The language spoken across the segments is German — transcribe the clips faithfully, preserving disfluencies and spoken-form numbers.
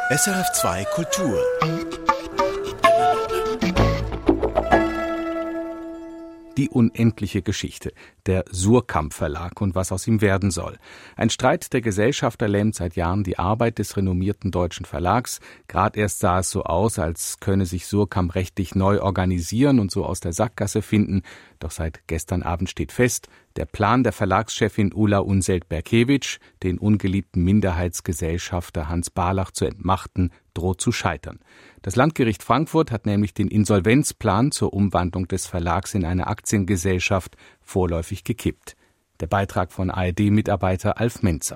S R F zwei Kultur. Die unendliche Geschichte, der Suhrkamp Verlag und was aus ihm werden soll. Ein Streit der Gesellschafter lähmt seit Jahren die Arbeit des renommierten deutschen Verlags. Gerade erst sah es so aus, als könne sich Suhrkamp rechtlich neu organisieren und so aus der Sackgasse finden. Doch seit gestern Abend steht fest, der Plan der Verlagschefin Ulla Unselt-Berkewitsch, den ungeliebten Minderheitsgesellschafter Hans Barlach zu entmachten, droht zu scheitern. Das Landgericht Frankfurt hat nämlich den Insolvenzplan zur Umwandlung des Verlags in eine Aktiengesellschaft vorläufig gekippt. Der Beitrag von A R D-Mitarbeiter Alf Menzer.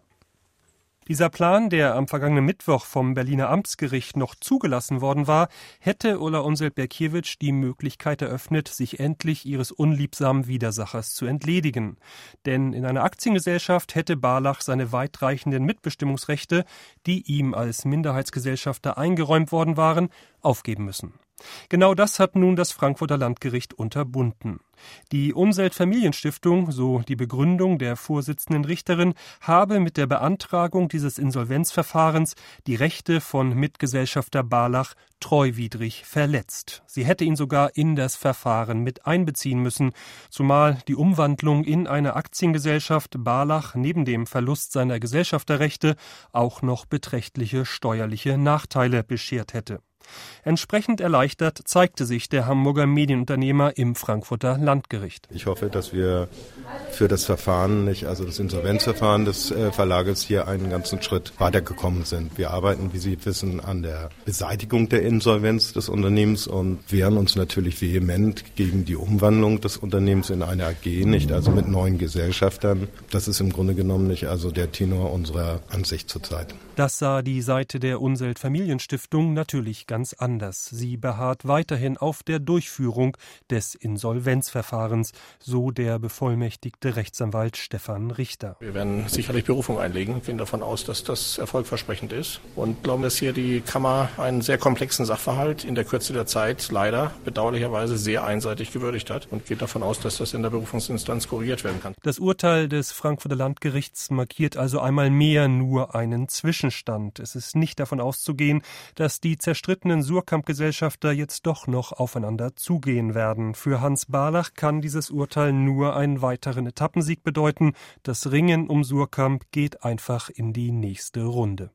Dieser Plan, der am vergangenen Mittwoch vom Berliner Amtsgericht noch zugelassen worden war, hätte Ulla Unselt-Berkewitsch die Möglichkeit eröffnet, sich endlich ihres unliebsamen Widersachers zu entledigen. Denn in einer Aktiengesellschaft hätte Barlach seine weitreichenden Mitbestimmungsrechte, die ihm als Minderheitsgesellschafter eingeräumt worden waren, aufgeben müssen. Genau das hat nun das Frankfurter Landgericht unterbunden. Die Unselt-Familienstiftung, so die Begründung der vorsitzenden Richterin, habe mit der Beantragung dieses Insolvenzverfahrens die Rechte von Mitgesellschafter Barlach treuwidrig verletzt. Sie hätte ihn sogar in das Verfahren mit einbeziehen müssen, zumal die Umwandlung in eine Aktiengesellschaft Barlach neben dem Verlust seiner Gesellschafterrechte auch noch beträchtliche steuerliche Nachteile beschert hätte. Entsprechend erleichtert zeigte sich der Hamburger Medienunternehmer im Frankfurter Landgericht. Ich hoffe, dass wir für das Verfahren, nicht, also das Insolvenzverfahren des äh, Verlages hier einen ganzen Schritt weitergekommen sind. Wir arbeiten, wie Sie wissen, an der Beseitigung der Insolvenz des Unternehmens und wehren uns natürlich vehement gegen die Umwandlung des Unternehmens in eine A G, nicht, also mit neuen Gesellschaftern. Das ist im Grunde genommen nicht also der Tenor unserer Ansicht zurzeit. Das sah die Seite der Unselt-Familienstiftung natürlich ganz anders. Sie beharrt weiterhin auf der Durchführung des Insolvenzverfahrens, so der bevollmächtigte Rechtsanwalt Stefan Richter. Wir werden sicherlich Berufung einlegen, gehen davon aus, dass das erfolgversprechend ist und glauben, dass hier die Kammer einen sehr komplexen Sachverhalt in der Kürze der Zeit leider bedauerlicherweise sehr einseitig gewürdigt hat und geht davon aus, dass das in der Berufungsinstanz korrigiert werden kann. Das Urteil des Frankfurter Landgerichts markiert also einmal mehr nur einen Zwischenstand. Es ist nicht davon auszugehen, dass die zerstrittenen Suhrkamp-Gesellschafter jetzt doch noch aufeinander zugehen werden. Für Hans Barlach kann dieses Urteil nur einen weiteren Etappensieg bedeuten. Das Ringen um Suhrkamp geht einfach in die nächste Runde.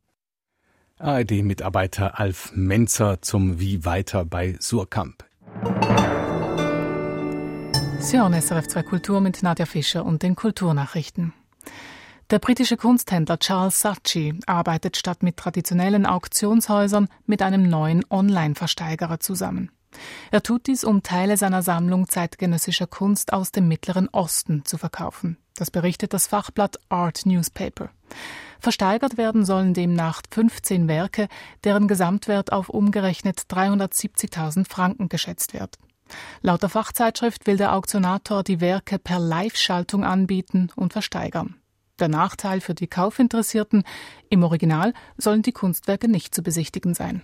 A R D-Mitarbeiter Alf Menzer zum Wie weiter bei Suhrkamp. Sie hören S R F zwei Kultur mit Nadja Fischer und den Kulturnachrichten. Der britische Kunsthändler Charles Saatchi arbeitet statt mit traditionellen Auktionshäusern mit einem neuen Online-Versteigerer zusammen. Er tut dies, um Teile seiner Sammlung zeitgenössischer Kunst aus dem Mittleren Osten zu verkaufen. Das berichtet das Fachblatt Art Newspaper. Versteigert werden sollen demnach fünfzehn Werke, deren Gesamtwert auf umgerechnet dreihundertsiebzigtausend Franken geschätzt wird. Laut der Fachzeitschrift will der Auktionator die Werke per Live-Schaltung anbieten und versteigern. Der Nachteil für die Kaufinteressierten: im Original sollen die Kunstwerke nicht zu besichtigen sein.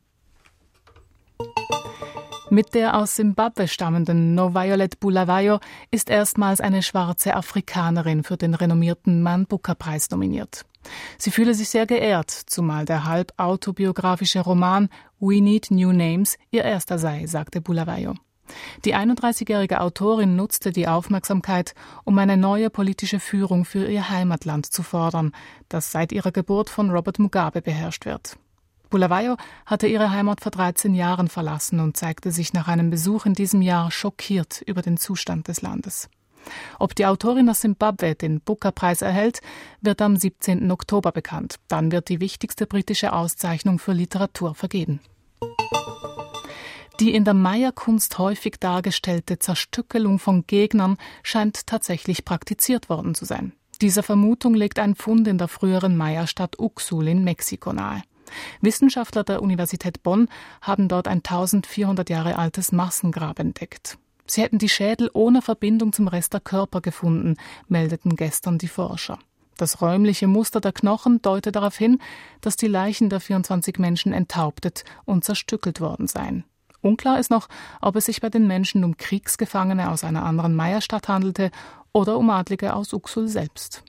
Mit der aus Simbabwe stammenden Noviolet Bulawayo ist erstmals eine schwarze Afrikanerin für den renommierten Man Booker-Preis nominiert. Sie fühle sich sehr geehrt, zumal der halb autobiografische Roman We Need New Names ihr erster sei, sagte Bulawayo. Die einunddreißigjährige Autorin nutzte die Aufmerksamkeit, um eine neue politische Führung für ihr Heimatland zu fordern, das seit ihrer Geburt von Robert Mugabe beherrscht wird. Bulawayo hatte ihre Heimat vor dreizehn Jahren verlassen und zeigte sich nach einem Besuch in diesem Jahr schockiert über den Zustand des Landes. Ob die Autorin aus Simbabwe den Booker-Preis erhält, wird am siebzehnten Oktober bekannt. Dann wird die wichtigste britische Auszeichnung für Literatur vergeben. Die in der Maya-Kunst häufig dargestellte Zerstückelung von Gegnern scheint tatsächlich praktiziert worden zu sein. Dieser Vermutung legt ein Fund in der früheren Maya-Stadt Uxul in Mexiko nahe. Wissenschaftler der Universität Bonn haben dort ein eintausendvierhundert Jahre altes Massengrab entdeckt. Sie hätten die Schädel ohne Verbindung zum Rest der Körper gefunden, meldeten gestern die Forscher. Das räumliche Muster der Knochen deutet darauf hin, dass die Leichen der vierundzwanzig Menschen enthauptet und zerstückelt worden seien. Unklar ist noch, ob es sich bei den Menschen um Kriegsgefangene aus einer anderen Maya-Stadt handelte oder um Adlige aus Uxul selbst.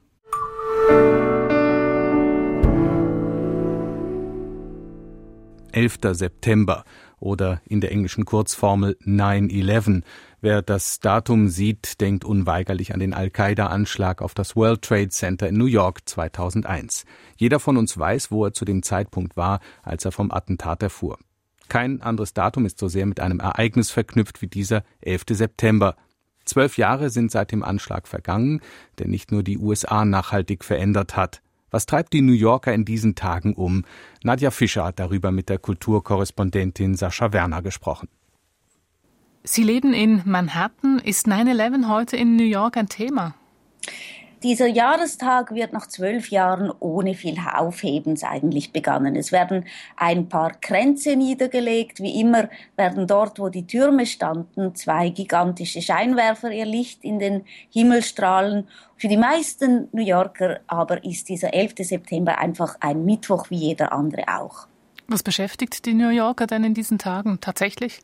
elfter September oder in der englischen Kurzformel nine eleven. Wer das Datum sieht, denkt unweigerlich an den Al-Qaida-Anschlag auf das World Trade Center in New York zweitausendeins. Jeder von uns weiß, wo er zu dem Zeitpunkt war, als er vom Attentat erfuhr. Kein anderes Datum ist so sehr mit einem Ereignis verknüpft wie dieser elfter September. Zwölf Jahre sind seit dem Anschlag vergangen, der nicht nur die U S A nachhaltig verändert hat. Was treibt die New Yorker in diesen Tagen um? Nadja Fischer hat darüber mit der Kulturkorrespondentin Sascha Werner gesprochen. Sie leben in Manhattan. Ist nine eleven heute in New York ein Thema? Dieser Jahrestag wird nach zwölf Jahren ohne viel Aufhebens eigentlich begangen. Es werden ein paar Kränze niedergelegt. Wie immer werden dort, wo die Türme standen, zwei gigantische Scheinwerfer ihr Licht in den Himmel strahlen. Für die meisten New Yorker aber ist dieser elfter September einfach ein Mittwoch wie jeder andere auch. Was beschäftigt die New Yorker denn in diesen Tagen tatsächlich?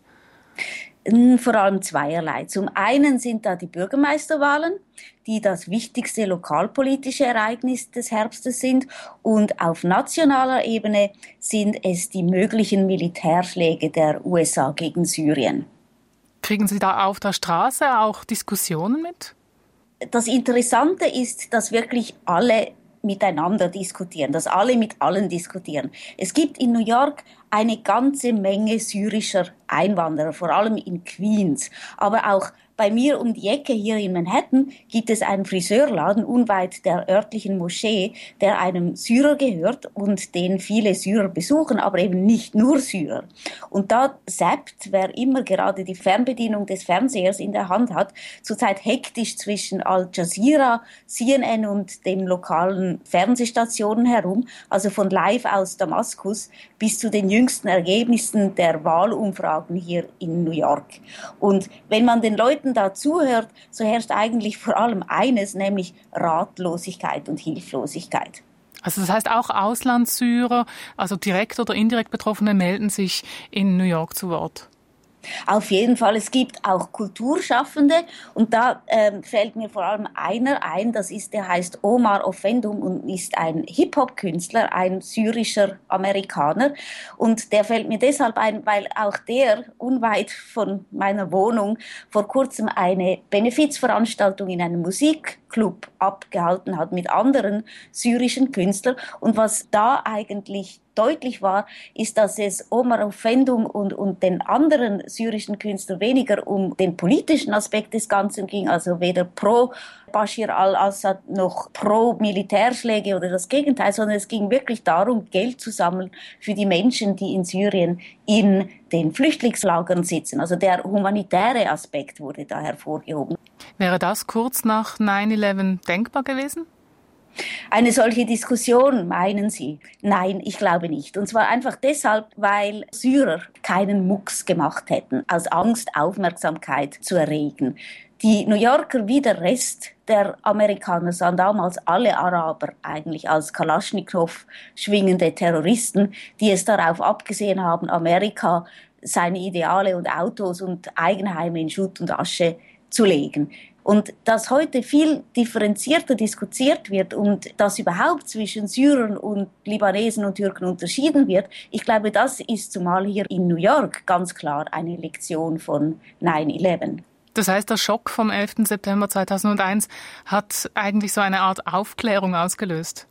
Vor allem zweierlei. Zum einen sind da die Bürgermeisterwahlen, die das wichtigste lokalpolitische Ereignis des Herbstes sind. Und auf nationaler Ebene sind es die möglichen Militärschläge der U S A gegen Syrien. Kriegen Sie da auf der Straße auch Diskussionen mit? Das Interessante ist, dass wirklich alle miteinander diskutieren, dass alle mit allen diskutieren. Es gibt in New York eine ganze Menge syrischer Einwanderer, vor allem in Queens, aber auch bei mir um die Ecke hier in Manhattan gibt es einen Friseurladen unweit der örtlichen Moschee, der einem Syrer gehört und den viele Syrer besuchen, aber eben nicht nur Syrer. Und da zappt, wer immer gerade die Fernbedienung des Fernsehers in der Hand hat, zurzeit hektisch zwischen Al Jazeera, C N N und den lokalen Fernsehstationen herum, also von live aus Damaskus bis zu den jüngsten Ergebnissen der Wahlumfragen hier in New York. Und wenn man den Leuten da zuhört, so herrscht eigentlich vor allem eines, nämlich Ratlosigkeit und Hilflosigkeit. Also das heißt auch Auslandssyrer, also direkt oder indirekt Betroffene, melden sich in New York zu Wort? Auf jeden Fall, es gibt auch Kulturschaffende und da ähm, fällt mir vor allem einer ein, das ist, der heißt Omar Offendum und ist ein Hip-Hop-Künstler, ein syrischer Amerikaner und der fällt mir deshalb ein, weil auch der unweit von meiner Wohnung vor kurzem eine Benefizveranstaltung in einem Musikclub abgehalten hat mit anderen syrischen Künstlern und was da eigentlich deutlich war, ist, dass es Omar Offendum und, und den anderen syrischen Künstlern weniger um den politischen Aspekt des Ganzen ging, also weder pro Bashar al-Assad noch pro Militärschläge oder das Gegenteil, sondern es ging wirklich darum, Geld zu sammeln für die Menschen, die in Syrien in den Flüchtlingslagern sitzen. Also der humanitäre Aspekt wurde da hervorgehoben. Wäre das kurz nach nine eleven denkbar gewesen? Eine solche Diskussion, meinen Sie? Nein, ich glaube nicht. Und zwar einfach deshalb, weil Syrer keinen Mucks gemacht hätten, aus Angst, Aufmerksamkeit zu erregen. Die New Yorker wie der Rest der Amerikaner sahen damals alle Araber eigentlich als Kalaschnikow schwingende Terroristen, die es darauf abgesehen haben, Amerika seine Ideale und Autos und Eigenheime in Schutt und Asche zu legen. Und dass heute viel differenzierter diskutiert wird und dass überhaupt zwischen Syrern und Libanesen und Türken unterschieden wird, ich glaube, das ist zumal hier in New York ganz klar eine Lektion von nine eleven. Das heißt, der Schock vom elfter September zweitausendeins hat eigentlich so eine Art Aufklärung ausgelöst?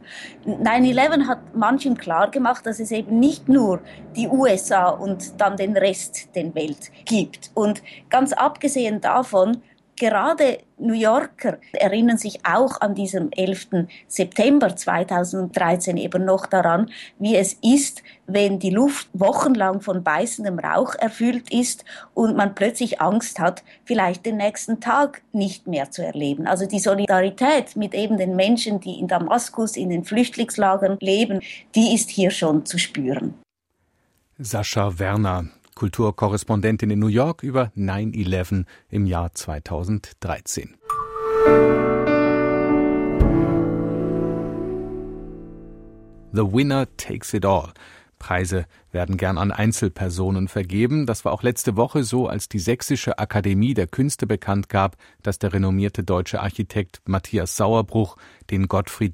nine eleven hat manchem klar gemacht, dass es eben nicht nur die U S A und dann den Rest der Welt gibt. Und ganz abgesehen davon, gerade New Yorker erinnern sich auch an diesem elfter September zweitausenddreizehn eben noch daran, wie es ist, wenn die Luft wochenlang von beißendem Rauch erfüllt ist und man plötzlich Angst hat, vielleicht den nächsten Tag nicht mehr zu erleben. Also die Solidarität mit eben den Menschen, die in Damaskus, in den Flüchtlingslagern leben, die ist hier schon zu spüren. Sascha Werner, Kulturkorrespondentin in New York über nine eleven im Jahr zweitausenddreizehn. The Winner Takes It All. Preise werden gern an Einzelpersonen vergeben. Das war auch letzte Woche so, als die Sächsische Akademie der Künste bekannt gab, dass der renommierte deutsche Architekt Matthias Sauerbruch den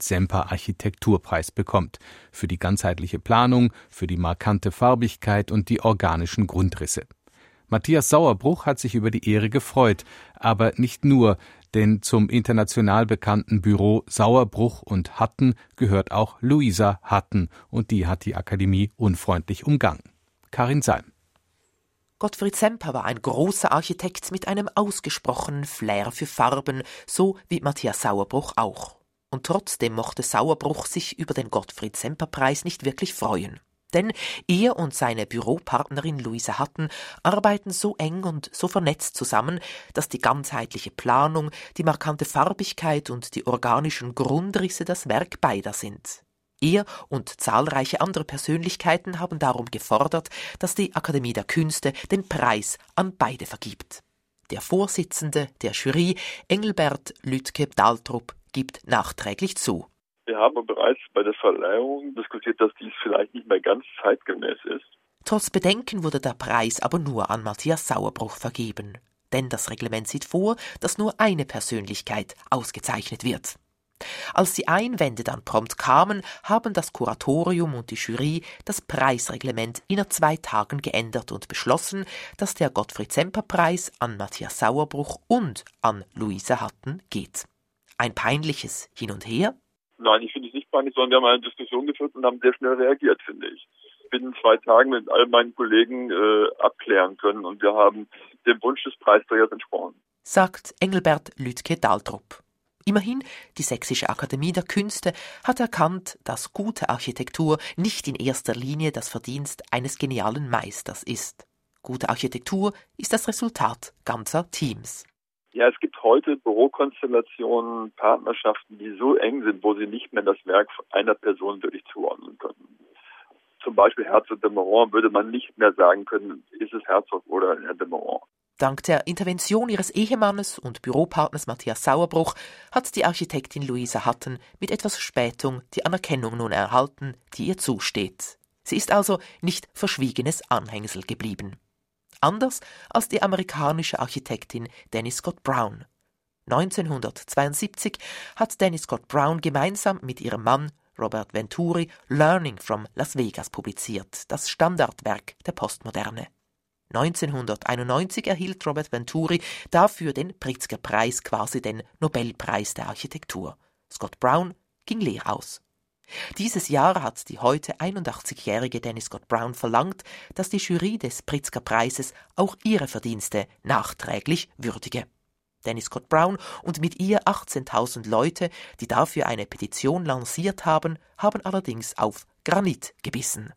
Gottfried-Semper-Architekturpreis bekommt. Für die ganzheitliche Planung, für die markante Farbigkeit und die organischen Grundrisse. Matthias Sauerbruch hat sich über die Ehre gefreut, aber nicht nur, denn zum international bekannten Büro Sauerbruch und Hatten gehört auch Luisa Hatten und die hat die Akademie unfreundlich umgangen. Karin Salm. Gottfried Semper war ein großer Architekt mit einem ausgesprochenen Flair für Farben, so wie Matthias Sauerbruch auch. Und trotzdem mochte Sauerbruch sich über den Gottfried-Semper-Preis nicht wirklich freuen. Denn er und seine Büropartnerin Luisa Hatten arbeiten so eng und so vernetzt zusammen, dass die ganzheitliche Planung, die markante Farbigkeit und die organischen Grundrisse das Werk beider sind. Er und zahlreiche andere Persönlichkeiten haben darum gefordert, dass die Akademie der Künste den Preis an beide vergibt. Der Vorsitzende der Jury, Engelbert Lütke-Daltrup, gibt nachträglich zu. Wir haben bereits bei der Verleihung diskutiert, dass dies vielleicht nicht mehr ganz zeitgemäß ist. Trotz Bedenken wurde der Preis aber nur an Matthias Sauerbruch vergeben. Denn das Reglement sieht vor, dass nur eine Persönlichkeit ausgezeichnet wird. Als die Einwände dann prompt kamen, haben das Kuratorium und die Jury das Preisreglement innerhalb zwei Tagen geändert und beschlossen, dass der Gottfried-Semper-Preis an Matthias Sauerbruch und an Luisa Hatten geht. Ein peinliches Hin und Her? Nein, ich finde es nicht peinlich, sondern wir haben eine Diskussion geführt und haben sehr schnell reagiert, finde ich. Binnen zwei Tagen mit all meinen Kollegen äh, abklären können und wir haben dem Wunsch des Preisträgers entsprochen. Sagt Engelbert Lütke-Daltrup. Immerhin, die Sächsische Akademie der Künste hat erkannt, dass gute Architektur nicht in erster Linie das Verdienst eines genialen Meisters ist. Gute Architektur ist das Resultat ganzer Teams. Ja, es gibt heute Bürokonstellationen, Partnerschaften, die so eng sind, wo sie nicht mehr das Werk einer Person wirklich zuordnen können. Zum Beispiel Herzog de Meuron würde man nicht mehr sagen können, ist es Herzog oder Herr de Meuron. Dank der Intervention ihres Ehemannes und Büropartners Matthias Sauerbruch hat die Architektin Luisa Hatten mit etwas Verspätung die Anerkennung nun erhalten, die ihr zusteht. Sie ist also nicht verschwiegenes Anhängsel geblieben. Anders als die amerikanische Architektin Dennis Scott Brown. neunzehnhundertzweiundsiebzig hat Dennis Scott Brown gemeinsam mit ihrem Mann Robert Venturi Learning from Las Vegas publiziert, das Standardwerk der Postmoderne. neunzehnhunderteinundneunzig erhielt Robert Venturi dafür den Pritzker-Preis, quasi den Nobelpreis der Architektur. Scott Brown ging leer aus. Dieses Jahr hat die heute einundachtzigjährige Dennis Scott Brown verlangt, dass die Jury des Pritzker-Preises auch ihre Verdienste nachträglich würdige. Dennis Scott Brown und mit ihr achtzehntausend Leute, die dafür eine Petition lanciert haben, haben allerdings auf Granit gebissen.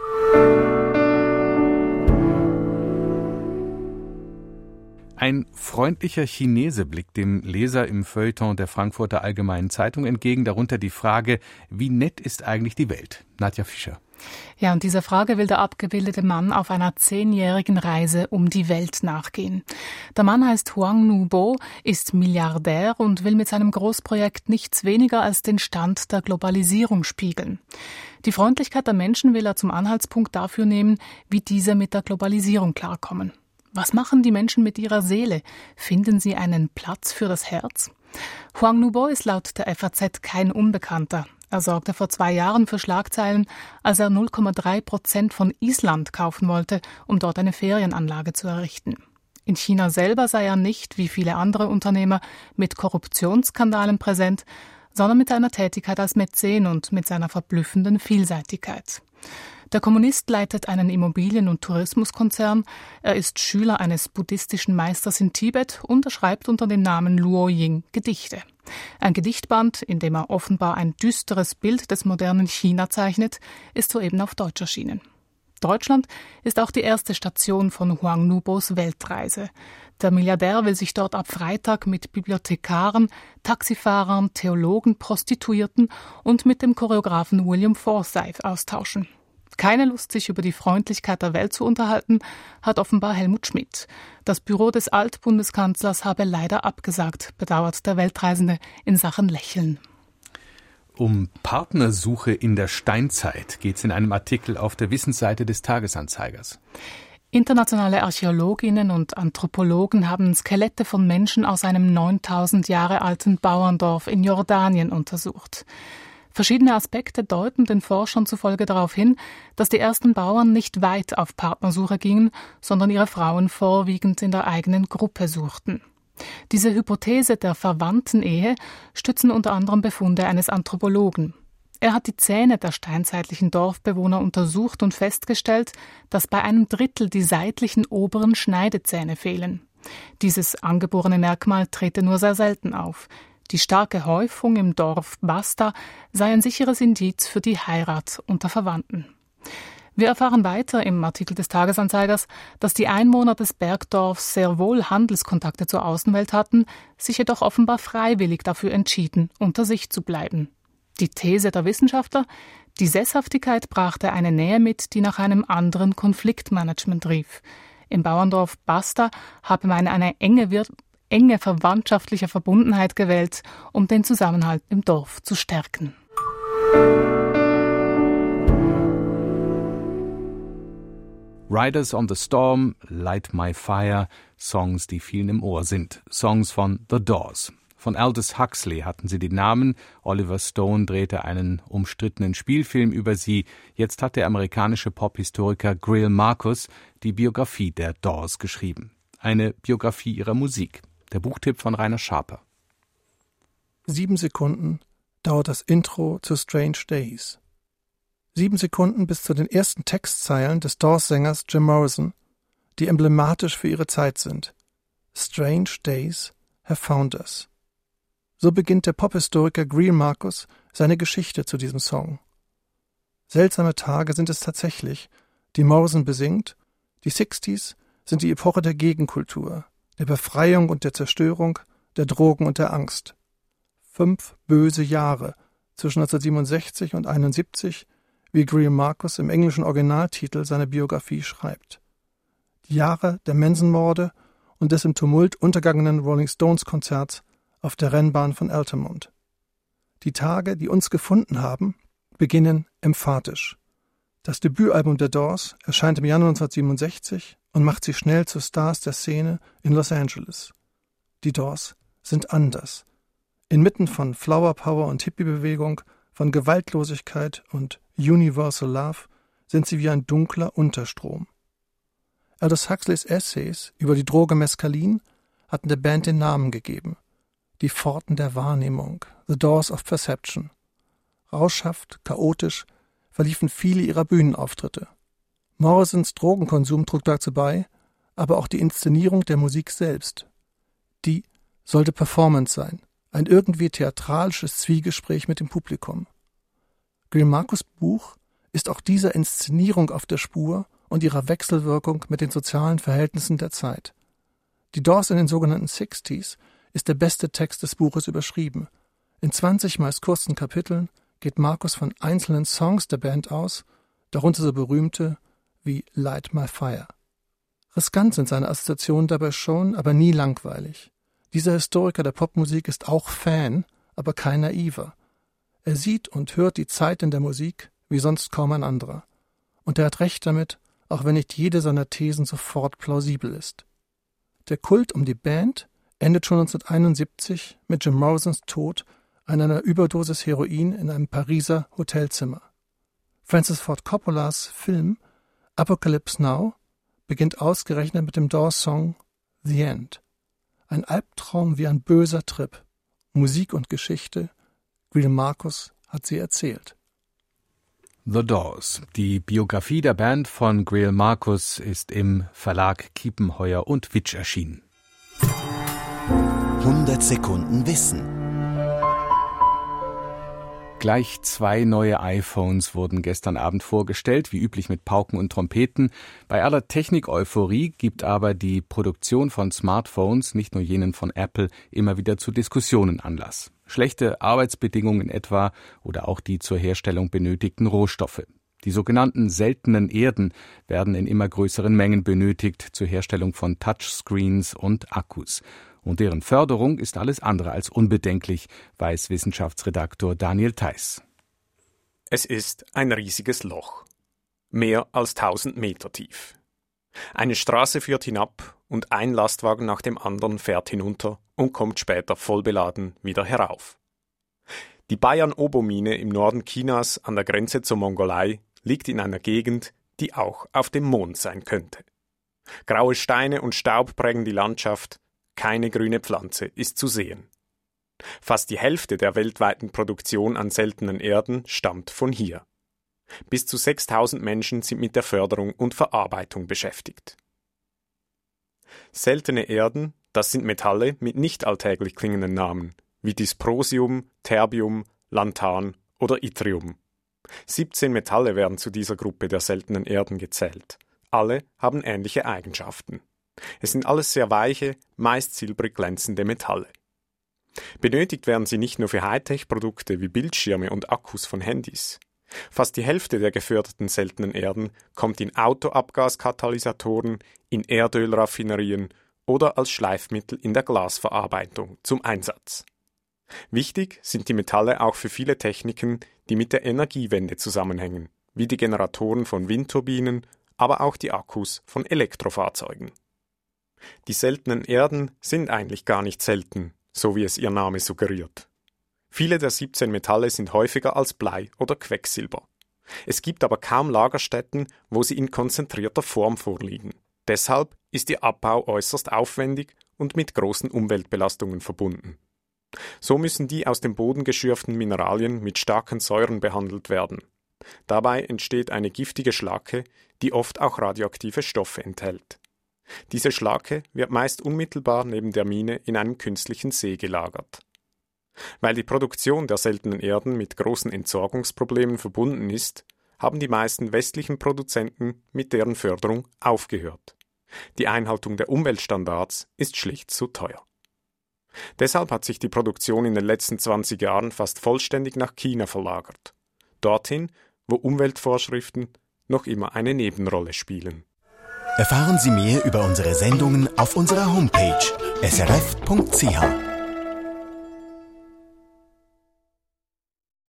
Ein freundlicher Chinese blickt dem Leser im Feuilleton der Frankfurter Allgemeinen Zeitung entgegen, darunter die Frage, wie nett ist eigentlich die Welt? Nadja Fischer. Ja, und dieser Frage will der abgebildete Mann auf einer zehnjährigen Reise um die Welt nachgehen. Der Mann heißt Huang Nubo, ist Milliardär und will mit seinem Großprojekt nichts weniger als den Stand der Globalisierung spiegeln. Die Freundlichkeit der Menschen will er zum Anhaltspunkt dafür nehmen, wie diese mit der Globalisierung klarkommen. Was machen die Menschen mit ihrer Seele? Finden sie einen Platz für das Herz? Huang Nubo ist laut der F A Z kein Unbekannter. Er sorgte vor zwei Jahren für Schlagzeilen, als er null Komma drei Prozent von Island kaufen wollte, um dort eine Ferienanlage zu errichten. In China selber sei er nicht, wie viele andere Unternehmer, mit Korruptionsskandalen präsent, sondern mit seiner Tätigkeit als Mäzen und mit seiner verblüffenden Vielseitigkeit. Der Kommunist leitet einen Immobilien- und Tourismuskonzern. Er ist Schüler eines buddhistischen Meisters in Tibet und er schreibt unter dem Namen Luo Ying Gedichte. Ein Gedichtband, in dem er offenbar ein düsteres Bild des modernen China zeichnet, ist soeben auf Deutsch erschienen. Deutschland ist auch die erste Station von Huang Nubos Weltreise. Der Milliardär will sich dort ab Freitag mit Bibliothekaren, Taxifahrern, Theologen, Prostituierten und mit dem Choreografen William Forsythe austauschen. Keine Lust, sich über die Freundlichkeit der Welt zu unterhalten, hat offenbar Helmut Schmidt. Das Büro des Altbundeskanzlers habe leider abgesagt, bedauert der Weltreisende in Sachen Lächeln. Um Partnersuche in der Steinzeit geht es in einem Artikel auf der Wissensseite des Tagesanzeigers. Internationale Archäologinnen und Anthropologen haben Skelette von Menschen aus einem neuntausend Jahre alten Bauerndorf in Jordanien untersucht. Verschiedene Aspekte deuten den Forschern zufolge darauf hin, dass die ersten Bauern nicht weit auf Partnersuche gingen, sondern ihre Frauen vorwiegend in der eigenen Gruppe suchten. Diese Hypothese der Verwandtenehe stützen unter anderem Befunde eines Anthropologen. Er hat die Zähne der steinzeitlichen Dorfbewohner untersucht und festgestellt, dass bei einem Drittel die seitlichen oberen Schneidezähne fehlen. Dieses angeborene Merkmal trete nur sehr selten auf. Die starke Häufung im Dorf Basta sei ein sicheres Indiz für die Heirat unter Verwandten. Wir erfahren weiter im Artikel des Tagesanzeigers, dass die Einwohner des Bergdorfs sehr wohl Handelskontakte zur Außenwelt hatten, sich jedoch offenbar freiwillig dafür entschieden, unter sich zu bleiben. Die These der Wissenschaftler: Die Sesshaftigkeit brachte eine Nähe mit, die nach einem anderen Konfliktmanagement rief. Im Bauerndorf Basta habe man eine enge, Wir- enge verwandtschaftliche Verbundenheit gewählt, um den Zusammenhalt im Dorf zu stärken. Riders on the Storm, Light My Fire, Songs, die vielen im Ohr sind. Songs von The Doors. Von Aldous Huxley hatten sie den Namen. Oliver Stone drehte einen umstrittenen Spielfilm über sie. Jetzt hat der amerikanische Pophistoriker Greil Marcus die Biografie der Doors geschrieben. Eine Biografie ihrer Musik. Der Buchtipp von Rainer Schaper. Sieben Sekunden dauert das Intro zu Strange Days. Sieben Sekunden bis zu den ersten Textzeilen des Doors-Sängers Jim Morrison, die emblematisch für ihre Zeit sind. Strange Days have found us. So beginnt der Pophistoriker Greil Marcus seine Geschichte zu diesem Song. Seltsame Tage sind es tatsächlich, die Morrison besingt. Die Sixties sind die Epoche der Gegenkultur, der Befreiung und der Zerstörung, der Drogen und der Angst. Fünf böse Jahre zwischen neunzehnhundertsiebenundsechzig und einundsiebzig, wie Greil Marcus im englischen Originaltitel seiner Biografie schreibt. Die Jahre der Manson-Morde und des im Tumult untergangenen Rolling Stones-Konzerts auf der Rennbahn von Altamont. Die Tage, die uns gefunden haben, beginnen emphatisch. Das Debütalbum der Doors erscheint im Januar neunzehnhundertsiebenundsechzig und macht sie schnell zu Stars der Szene in Los Angeles. Die Doors sind anders. Inmitten von Flower Power und Hippie-Bewegung, von Gewaltlosigkeit und Universal Love sind sie wie ein dunkler Unterstrom. Aldous Huxleys Essays über die Droge Mescalin hatten der Band den Namen gegeben. Die Pforten der Wahrnehmung, The Doors of Perception. Rauschhaft, chaotisch verliefen viele ihrer Bühnenauftritte. Morrisons Drogenkonsum trug dazu bei, aber auch die Inszenierung der Musik selbst. Die sollte Performance sein, ein irgendwie theatralisches Zwiegespräch mit dem Publikum. Greil Marcus' Buch ist auch dieser Inszenierung auf der Spur und ihrer Wechselwirkung mit den sozialen Verhältnissen der Zeit. Die Doors in den sogenannten Sixties ist der beste Text des Buches überschrieben. In zwanzig meist kurzen Kapiteln geht Marcus von einzelnen Songs der Band aus, darunter so berühmte wie Light My Fire. Riskant sind seine Assoziationen dabei schon, aber nie langweilig. Dieser Historiker der Popmusik ist auch Fan, aber kein Naiver. Er sieht und hört die Zeit in der Musik wie sonst kaum ein anderer. Und er hat recht damit, auch wenn nicht jede seiner Thesen sofort plausibel ist. Der Kult um die Band endet schon neunzehnhunderteinundsiebzig mit Jim Morrisons Tod an einer Überdosis Heroin in einem Pariser Hotelzimmer. Francis Ford Coppolas Film Apocalypse Now beginnt ausgerechnet mit dem Doors-Song The End. Ein Albtraum wie ein böser Trip. Musik und Geschichte, Greil Marcus hat sie erzählt. The Doors. Die Biografie der Band von Greil Marcus ist im Verlag Kiepenheuer und Witsch erschienen. hundert Sekunden Wissen. Gleich zwei neue iPhones wurden gestern Abend vorgestellt, wie üblich mit Pauken und Trompeten. Bei aller Technik-Euphorie gibt aber die Produktion von Smartphones, nicht nur jenen von Apple, immer wieder zu Diskussionen Anlass. Schlechte Arbeitsbedingungen etwa oder auch die zur Herstellung benötigten Rohstoffe. Die sogenannten seltenen Erden werden in immer größeren Mengen benötigt zur Herstellung von Touchscreens und Akkus. Und deren Förderung ist alles andere als unbedenklich, weiß Wissenschaftsredaktor Daniel Theiss. Es ist ein riesiges Loch. Mehr als tausend Meter tief. Eine Straße führt hinab und ein Lastwagen nach dem anderen fährt hinunter und kommt später vollbeladen wieder herauf. Die Bayan-Obo-Mine im Norden Chinas an der Grenze zur Mongolei liegt in einer Gegend, die auch auf dem Mond sein könnte. Graue Steine und Staub prägen die Landschaft, keine grüne Pflanze ist zu sehen. Fast die Hälfte der weltweiten Produktion an seltenen Erden stammt von hier. Bis zu sechstausend Menschen sind mit der Förderung und Verarbeitung beschäftigt. Seltene Erden, das sind Metalle mit nicht alltäglich klingenden Namen, wie Dysprosium, Terbium, Lanthan oder Yttrium. siebzehn Metalle werden zu dieser Gruppe der seltenen Erden gezählt. Alle haben ähnliche Eigenschaften. Es sind alles sehr weiche, meist silbrig glänzende Metalle. Benötigt werden sie nicht nur für Hightech-Produkte wie Bildschirme und Akkus von Handys. Fast die Hälfte der geförderten seltenen Erden kommt in Autoabgaskatalysatoren, in Erdölraffinerien oder als Schleifmittel in der Glasverarbeitung zum Einsatz. Wichtig sind die Metalle auch für viele Techniken, die mit der Energiewende zusammenhängen, wie die Generatoren von Windturbinen, aber auch die Akkus von Elektrofahrzeugen. Die seltenen Erden sind eigentlich gar nicht selten, so wie es ihr Name suggeriert. Viele der siebzehn Metalle sind häufiger als Blei oder Quecksilber. Es gibt aber kaum Lagerstätten, wo sie in konzentrierter Form vorliegen. Deshalb ist ihr Abbau äußerst aufwendig und mit großen Umweltbelastungen verbunden. So müssen die aus dem Boden geschürften Mineralien mit starken Säuren behandelt werden. Dabei entsteht eine giftige Schlacke, die oft auch radioaktive Stoffe enthält. Diese Schlacke wird meist unmittelbar neben der Mine in einem künstlichen See gelagert. Weil die Produktion der seltenen Erden mit großen Entsorgungsproblemen verbunden ist, haben die meisten westlichen Produzenten mit deren Förderung aufgehört. Die Einhaltung der Umweltstandards ist schlicht zu teuer. Deshalb hat sich die Produktion in den letzten zwanzig Jahren fast vollständig nach China verlagert. Dorthin, wo Umweltvorschriften noch immer eine Nebenrolle spielen. Erfahren Sie mehr über unsere Sendungen auf unserer Homepage s r f punkt c h.